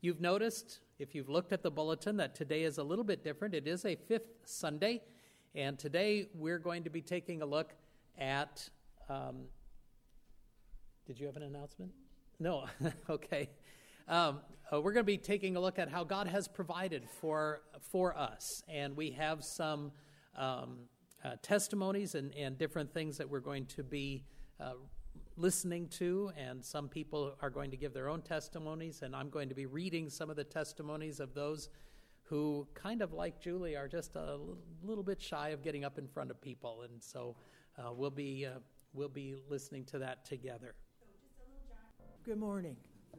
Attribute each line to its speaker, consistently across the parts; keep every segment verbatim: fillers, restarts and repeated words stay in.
Speaker 1: You've noticed, if you've looked at the bulletin, that today is a little bit different. It is a fifth Sunday, and today we're going to be taking a look at, um, did you have an announcement? No, okay. Um, uh, we're going to be taking a look at how God has provided for for us, and we have some um, uh, testimonies and, and different things that we're going to be uh, listening to, and some people are going to give their own testimonies, and I'm going to be reading some of the testimonies of those who, kind of like Julie, are just a little bit shy of getting up in front of people, and so uh, we'll be uh, we'll be listening to that together.
Speaker 2: Good morning.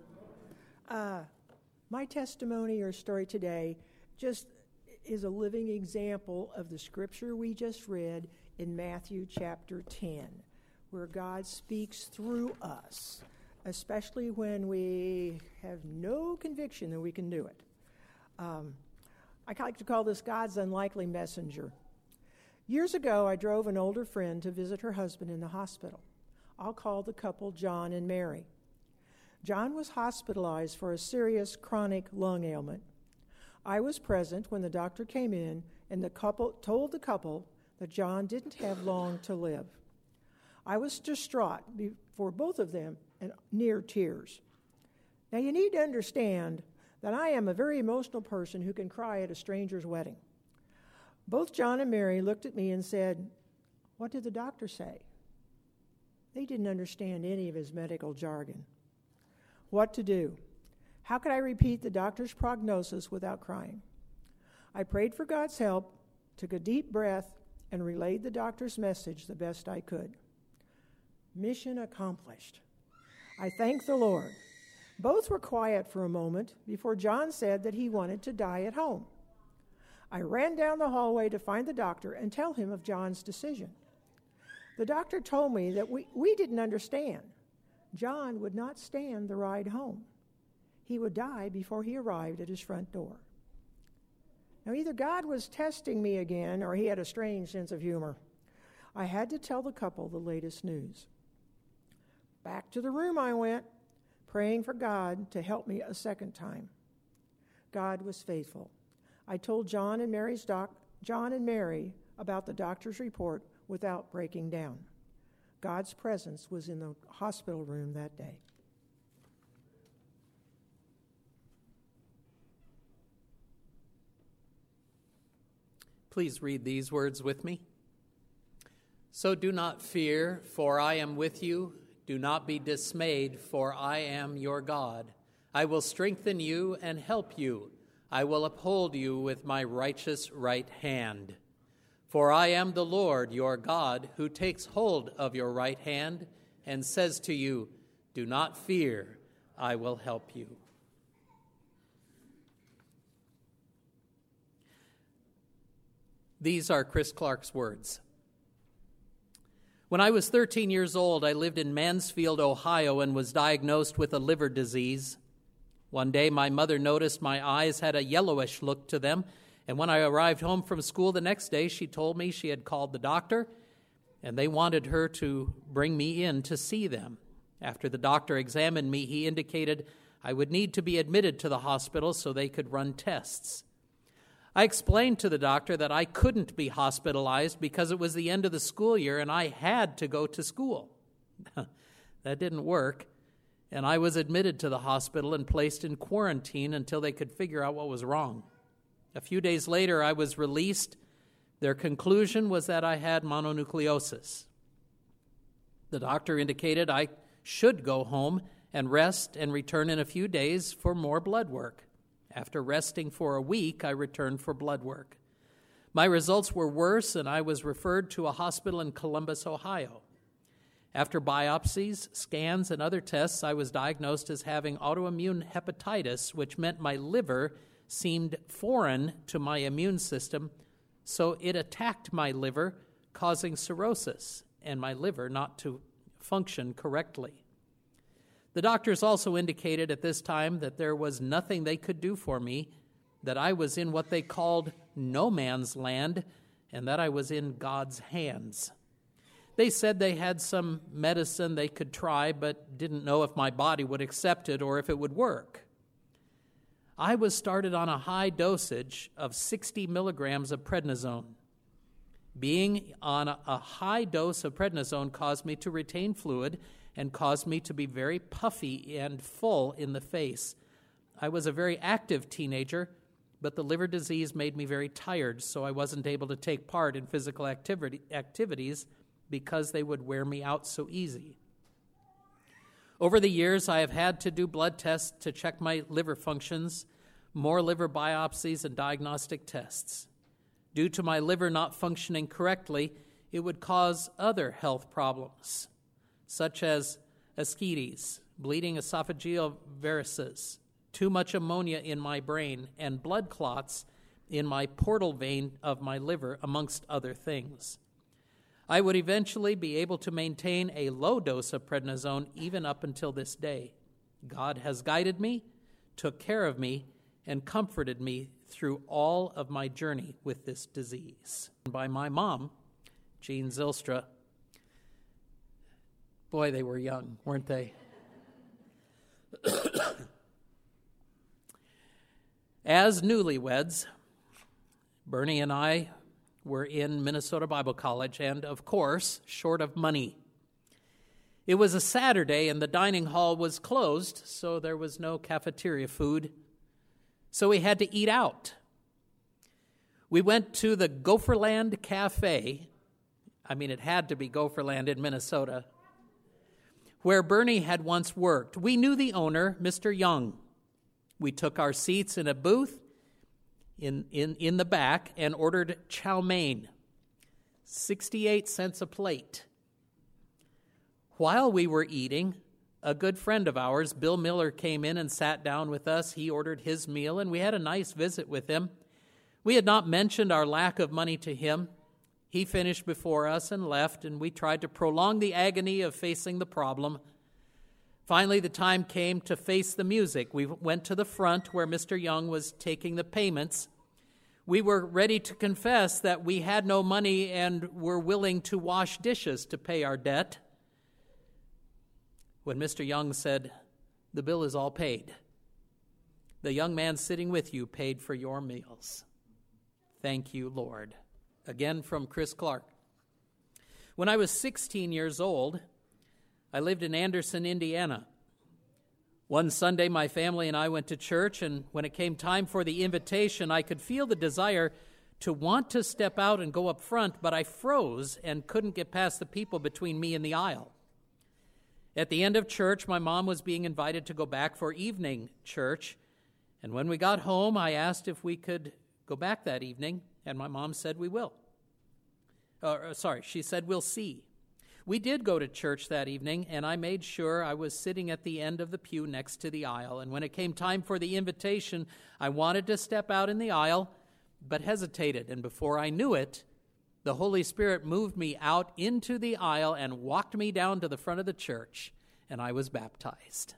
Speaker 2: Uh, my testimony or story today just is a living example of the scripture we just read in Matthew chapter ten, where God speaks through us, especially when we have no conviction that we can do it. Um, I like to call this God's unlikely messenger. Years ago, I drove an older friend to visit her husband in the hospital. I'll call the couple John and Mary. John was hospitalized for a serious chronic lung ailment. I was present when the doctor came in and the couple told the couple that John didn't have long to live. I was distraught for both of them and near tears. Now you need to understand that I am a very emotional person who can cry at a stranger's wedding. Both John and Mary looked at me and said, "What did the doctor say?" They didn't understand any of his medical jargon. What to do? How could I repeat the doctor's prognosis without crying? I prayed for God's help, took a deep breath, and relayed the doctor's message the best I could. Mission accomplished. I thank the Lord. Both were quiet for a moment before John said that he wanted to die at home. I ran down the hallway to find the doctor and tell him of John's decision. The doctor told me that we, we didn't understand. John would not stand the ride home. He would die before he arrived at his front door. Now, either God was testing me again or he had a strange sense of humor. I had to tell the couple the latest news. Back to the room I went, praying for God to help me a second time. God was faithful. I told John and Mary's doc, John and Mary about the doctor's report without breaking down. God's presence was in the hospital room that day.
Speaker 1: Please read these words with me. So do not fear, for I am with you. Do not be dismayed, for I am your God. I will strengthen you and help you. I will uphold you with my righteous right hand. For I am the Lord your God, who takes hold of your right hand and says to you, do not fear, I will help you. These are Chris Clark's words. When I was thirteen years old, I lived in Mansfield, Ohio, and was diagnosed with a liver disease. One day, my mother noticed my eyes had a yellowish look to them, and when I arrived home from school the next day, she told me she had called the doctor, and they wanted her to bring me in to see them. After the doctor examined me, he indicated I would need to be admitted to the hospital so they could run tests. I explained to the doctor that I couldn't be hospitalized because it was the end of the school year and I had to go to school. That didn't work, and I was admitted to the hospital and placed in quarantine until they could figure out what was wrong. A few days later, I was released. Their conclusion was that I had mononucleosis. The doctor indicated I should go home and rest and return in a few days for more blood work. After resting for a week, I returned for blood work. My results were worse, and I was referred to a hospital in Columbus, Ohio. After biopsies, scans, and other tests, I was diagnosed as having autoimmune hepatitis, which meant my liver seemed foreign to my immune system, so it attacked my liver, causing cirrhosis and my liver not to function correctly. The doctors also indicated at this time that there was nothing they could do for me, that I was in what they called no man's land, and that I was in God's hands. They said they had some medicine they could try, but didn't know if my body would accept it or if it would work. I was started on a high dosage of sixty milligrams of prednisone. Being on a, a high dose of prednisone caused me to retain fluid and caused me to be very puffy and full in the face. I was a very active teenager, but the liver disease made me very tired, so I wasn't able to take part in physical activity, activities because they would wear me out so easy. Over the years, I have had to do blood tests to check my liver functions, more liver biopsies and diagnostic tests. Due to my liver not functioning correctly, it would cause other health problems, such as ascites, bleeding esophageal varices, too much ammonia in my brain, and blood clots in my portal vein of my liver, amongst other things. I would eventually be able to maintain a low dose of prednisone even up until this day. God has guided me, took care of me, and comforted me through all of my journey with this disease. By my mom, Jean Zylstra. Boy, they were young, weren't they? As newlyweds, Bernie and I were in Minnesota Bible College and, of course, short of money. It was a Saturday and the dining hall was closed, so there was no cafeteria food. So we had to eat out. We went to the Gopherland Cafe. I mean, it had to be Gopherland in Minnesota, where Bernie had once worked. We knew the owner, Mister Young. We took our seats in a booth in, in, in the back and ordered chow mein, sixty-eight cents a plate. While we were eating, a good friend of ours, Bill Miller, came in and sat down with us. He ordered his meal, and we had a nice visit with him. We had not mentioned our lack of money to him. He finished before us and left, and we tried to prolong the agony of facing the problem. Finally, the time came to face the music. We went to the front where Mister Young was taking the payments. We were ready to confess that we had no money and were willing to wash dishes to pay our debt, when Mister Young said, "The bill is all paid. The young man sitting with you paid for your meals. Thank you, Lord." Again from Chris Clark. When I was sixteen years old, I lived in Anderson, Indiana. One Sunday, my family and I went to church, and when it came time for the invitation, I could feel the desire to want to step out and go up front, but I froze and couldn't get past the people between me and the aisle. At the end of church, my mom was being invited to go back for evening church, and when we got home, I asked if we could go back that evening, and my mom said we will. Uh, sorry, she said we'll see. We did go to church that evening, and I made sure I was sitting at the end of the pew next to the aisle, and when it came time for the invitation, I wanted to step out in the aisle, but hesitated, and before I knew it, the Holy Spirit moved me out into the aisle and walked me down to the front of the church, and I was baptized.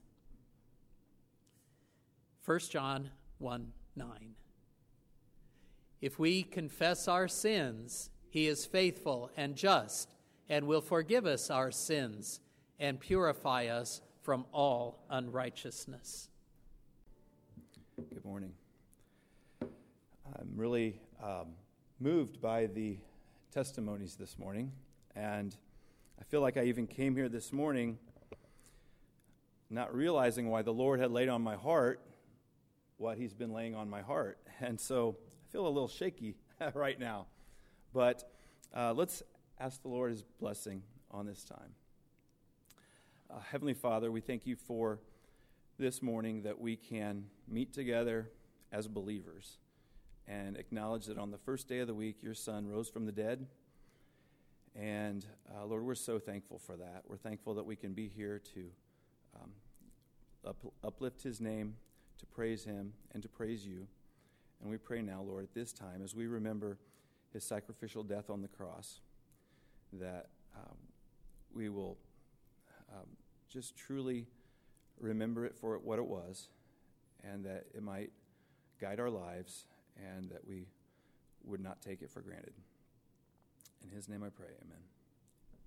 Speaker 1: First John one nine. If we confess our sins, he is faithful and just and will forgive us our sins and purify us from all unrighteousness.
Speaker 3: Good morning. I'm really um, moved by the testimonies this morning, and I feel like I even came here this morning not realizing why the Lord had laid on my heart what he's been laying on my heart, and so I feel a little shaky right now, but uh, let's ask the Lord his blessing on this time. Uh, Heavenly Father, we thank you for this morning that we can meet together as believers and acknowledge that on the first day of the week, your Son rose from the dead. And uh, Lord, we're so thankful for that. We're thankful that we can be here to um, up, uplift his name, to praise him, and to praise you. And we pray now, Lord, at this time, as we remember his sacrificial death on the cross, that um, we will um, just truly remember it for what it was, and that it might guide our lives, and that we would not take it for granted. In his name I pray, amen.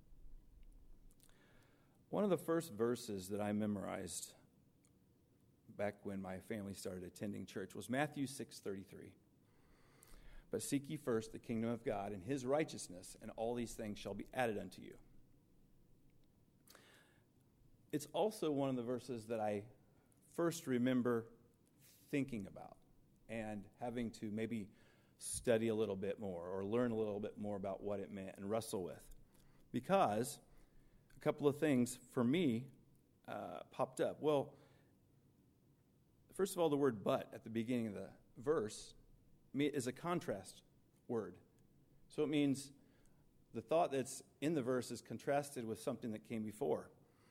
Speaker 3: One of the first verses that I memorized back when my family started attending church, was Matthew six thirty-three. But seek ye first the kingdom of God and his righteousness, and all these things shall be added unto you. It's also one of the verses that I first remember thinking about and having to maybe study a little bit more or learn a little bit more about what it meant and wrestle with. Because a couple of things for me uh, popped up. Well, first of all, the word but at the beginning of the verse is a contrast word. So it means the thought that's in the verse is contrasted with something that came before.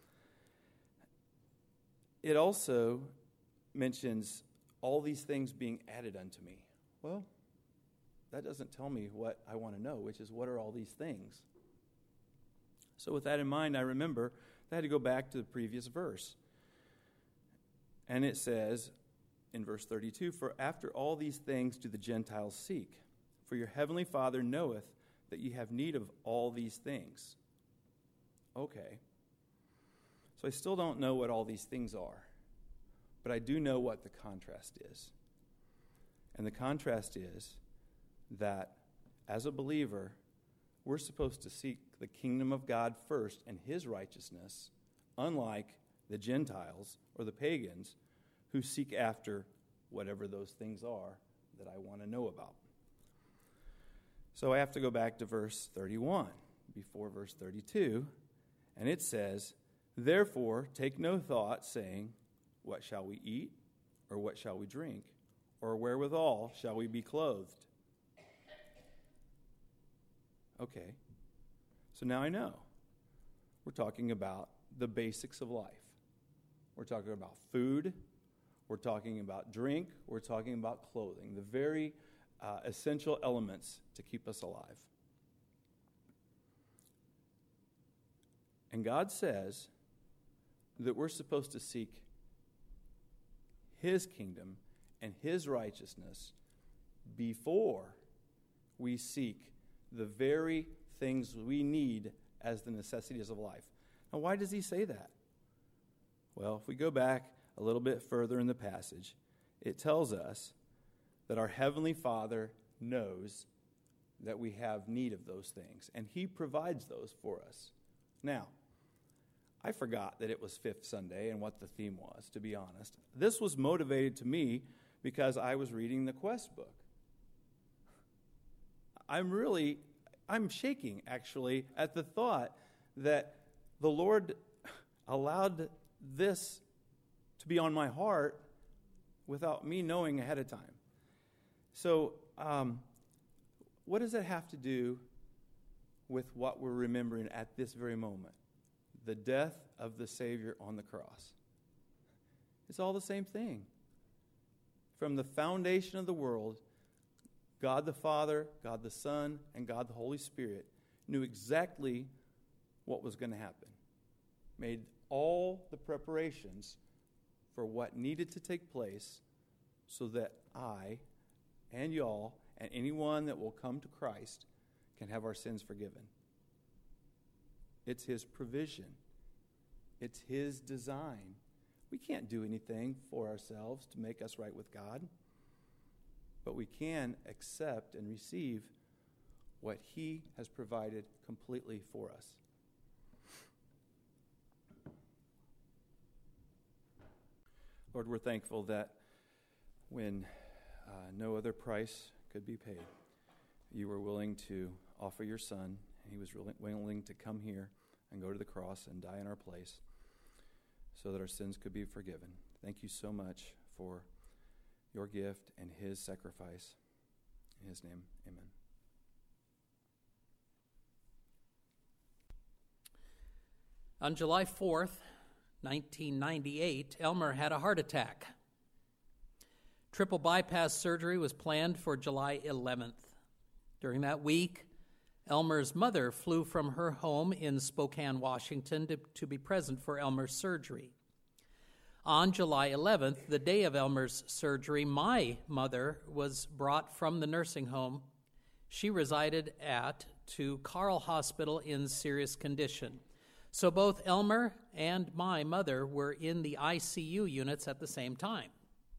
Speaker 3: It also mentions all these things being added unto me. Well, that doesn't tell me what I want to know, which is what are all these things? So with that in mind, I remember I had to go back to the previous verse. And it says in verse thirty-two, for after all these things do the Gentiles seek, for your heavenly Father knoweth that ye have need of all these things. Okay. So I still don't know what all these things are, but I do know what the contrast is. And the contrast is that as a believer, we're supposed to seek the kingdom of God first and his righteousness, unlike the Gentiles or the pagans who seek after whatever those things are that I want to know about. So I have to go back to verse thirty-one before verse thirty-two, and it says, therefore take no thought, saying, what shall we eat, or what shall we drink, or wherewithal shall we be clothed? Okay, so now I know. We're talking about the basics of life. We're talking about food. We're talking about drink. We're talking about clothing, the very uh, essential elements to keep us alive. And God says that we're supposed to seek his kingdom and his righteousness before we seek the very things we need as the necessities of life. Now, why does he say that? Well, if we go back a little bit further in the passage, it tells us that our Heavenly Father knows that we have need of those things, and he provides those for us. Now, I forgot that it was Fifth Sunday and what the theme was, to be honest. This was motivated to me because I was reading the Quest book. I'm really, I'm shaking, actually, at the thought that the Lord allowed this to be on my heart without me knowing ahead of time. So, um, what does that have to do with what we're remembering at this very moment? The death of the Savior on the cross. It's all the same thing. From the foundation of the world, God the Father, God the Son, and God the Holy Spirit knew exactly what was going to happen. Made all the preparations for what needed to take place so that I and y'all and anyone that will come to Christ can have our sins forgiven. It's his provision. It's his design. We can't do anything for ourselves to make us right with God, but we can accept and receive what he has provided completely for us. Lord, we're thankful that when uh, no other price could be paid, you were willing to offer your Son, and he was really willing to come here and go to the cross and die in our place so that our sins could be forgiven. Thank you so much for your gift and his sacrifice. In his name, amen.
Speaker 1: On July fourth, nineteen ninety-eight, Elmer had a heart attack. Triple bypass surgery was planned for July eleventh. During that week, Elmer's mother flew from her home in Spokane, Washington, to, to be present for Elmer's surgery. On July eleventh, the day of Elmer's surgery, my mother was brought from the nursing home she resided at to Carle Hospital in serious condition. So both Elmer and my mother were in the I C U units at the same time.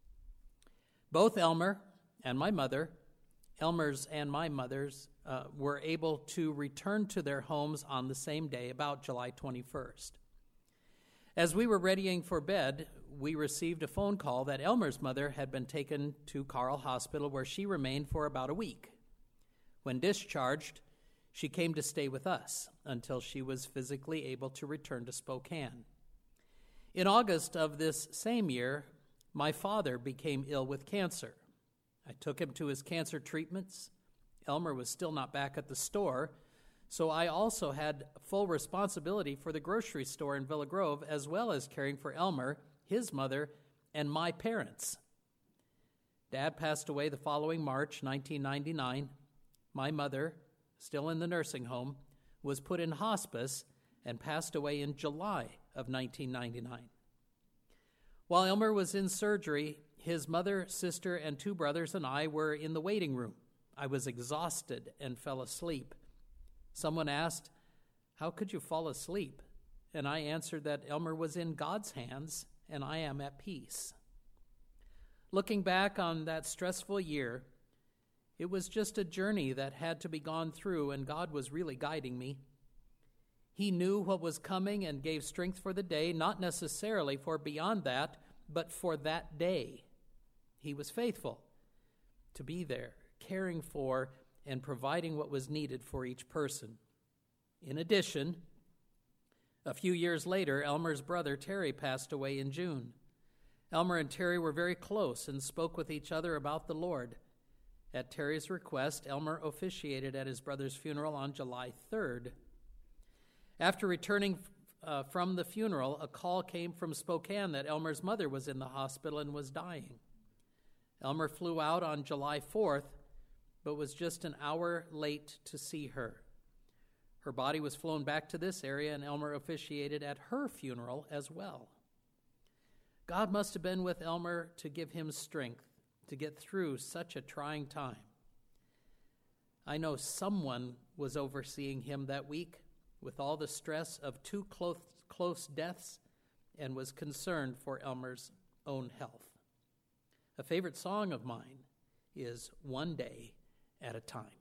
Speaker 1: Both Elmer and my mother, Elmer's and my mother's, uh, were able to return to their homes on the same day, about July twenty-first. As we were readying for bed, we received a phone call that Elmer's mother had been taken to Carle Hospital, where she remained for about a week. When discharged, she came to stay with us until she was physically able to return to Spokane. In August of this same year, my father became ill with cancer. I took him to his cancer treatments. Elmer was still not back at the store, so I also had full responsibility for the grocery store in Villa Grove, as well as caring for Elmer, his mother, and my parents. Dad passed away the following March, nineteen ninety-nine. My mother, still in the nursing home, was put in hospice and passed away in July of nineteen ninety-nine. While Elmer was in surgery, his mother, sister, and two brothers and I were in the waiting room. I was exhausted and fell asleep. Someone asked, "How could you fall asleep?" And I answered that Elmer was in God's hands and I am at peace. Looking back on that stressful year, it was just a journey that had to be gone through, and God was really guiding me. He knew what was coming and gave strength for the day, not necessarily for beyond that, but for that day. He was faithful to be there, caring for and providing what was needed for each person. In addition, a few years later, Elmer's brother Terry passed away in June. Elmer and Terry were very close and spoke with each other about the Lord. At Terry's request, Elmer officiated at his brother's funeral on July third. After returning uh, from the funeral, a call came from Spokane that Elmer's mother was in the hospital and was dying. Elmer flew out on July fourth, but was just an hour late to see her. Her body was flown back to this area, and Elmer officiated at her funeral as well. God must have been with Elmer to give him strength to get through such a trying time. I know someone was overseeing him that week with all the stress of two close, close deaths and was concerned for Elmer's own health. A favorite song of mine is One Day at a Time.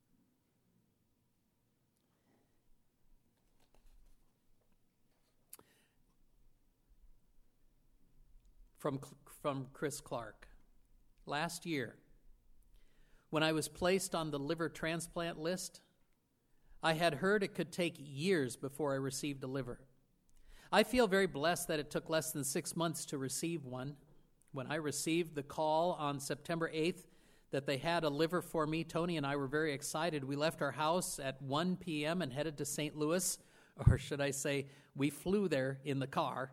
Speaker 1: From, from Chris Clark. Last year, when I was placed on the liver transplant list, I had heard it could take years before I received a liver. I feel very blessed that it took less than six months to receive one. When I received the call on September eighth that they had a liver for me, Tony and I were very excited. We left our house at one p.m. and headed to Saint Louis, or should I say, we flew there in the car.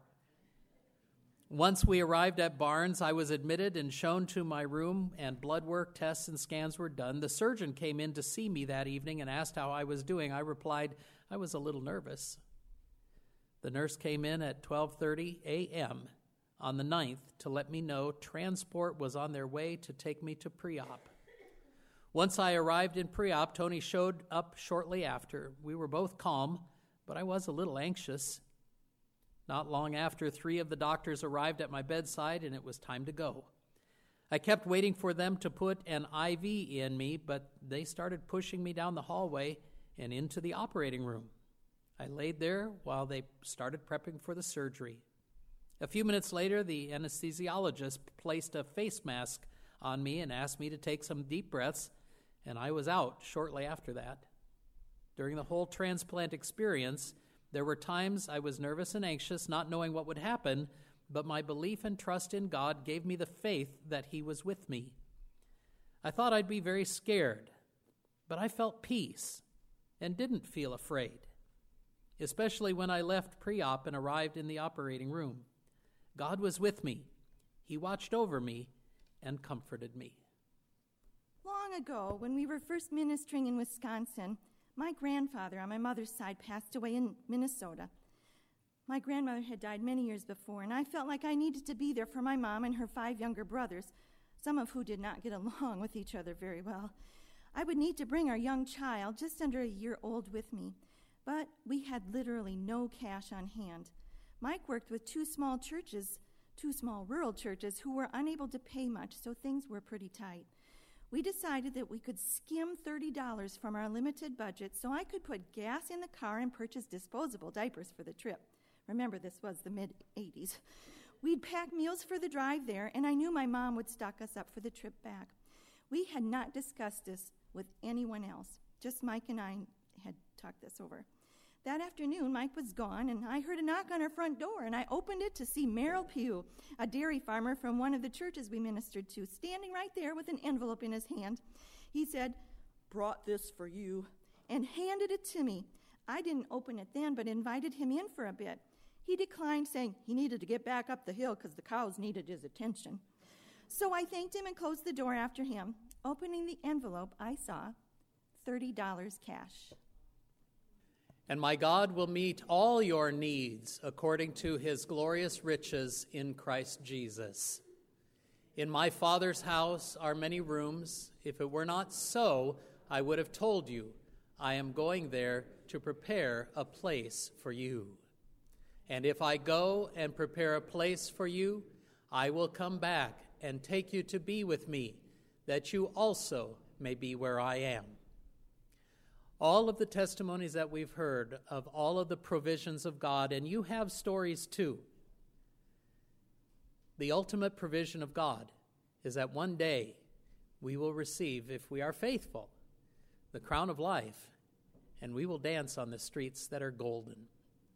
Speaker 1: Once we arrived at Barnes, I was admitted and shown to my room, and blood work, tests, and scans were done. The surgeon came in to see me that evening and asked how I was doing. I replied, I was a little nervous. The nurse came in at twelve thirty a.m. on the ninth to let me know transport was on their way to take me to pre-op. Once I arrived in pre-op, Tony showed up shortly after. We were both calm, but I was a little anxious. Not long after, three of the doctors arrived at my bedside, and it was time to go. I kept waiting for them to put an I V in me, but they started pushing me down the hallway and into the operating room. I laid there while they started prepping for the surgery. A few minutes later, the anesthesiologist placed a face mask on me and asked me to take some deep breaths, and I was out shortly after that. During the whole transplant experience, there were times I was nervous and anxious, not knowing what would happen, but my belief and trust in God gave me the faith that He was with me. I thought I'd be very scared, but I felt peace and didn't feel afraid, especially when I left pre-op and arrived in the operating room. God was with me. He watched over me and comforted me.
Speaker 4: Long ago, when we were first ministering in Wisconsin, my grandfather on my mother's side passed away in Minnesota. My grandmother had died many years before, and I felt like I needed to be there for my mom and her five younger brothers, some of who did not get along with each other very well. I would need to bring our young child, just under a year old, with me. But we had literally no cash on hand. Mike worked with two small churches, two small rural churches, who were unable to pay much, so things were pretty tight. We decided that we could skim thirty dollars from our limited budget so I could put gas in the car and purchase disposable diapers for the trip. Remember, this was the mid-eighties. We'd pack meals for the drive there, and I knew my mom would stock us up for the trip back. We had not discussed this with anyone else. Just Mike and I had talked this over. That afternoon, Mike was gone, and I heard a knock on our front door, and I opened it to see Merrill Pugh, a dairy farmer from one of the churches we ministered to, standing right there with an envelope in his hand. He said, "Brought this for you," and handed it to me. I didn't open it then, but invited him in for a bit. He declined, saying he needed to get back up the hill because the cows needed his attention. So I thanked him and closed the door after him. Opening the envelope, I saw thirty dollars cash.
Speaker 1: And my God will meet all your needs according to his glorious riches in Christ Jesus. In my Father's house are many rooms. If it were not so, I would have told you, I am going there to prepare a place for you. And if I go and prepare a place for you, I will come back and take you to be with me, that you also may be where I am. All of the testimonies that we've heard of all of the provisions of God, and you have stories too. The ultimate provision of God is that one day we will receive, if we are faithful, the crown of life, and we will dance on the streets that are golden.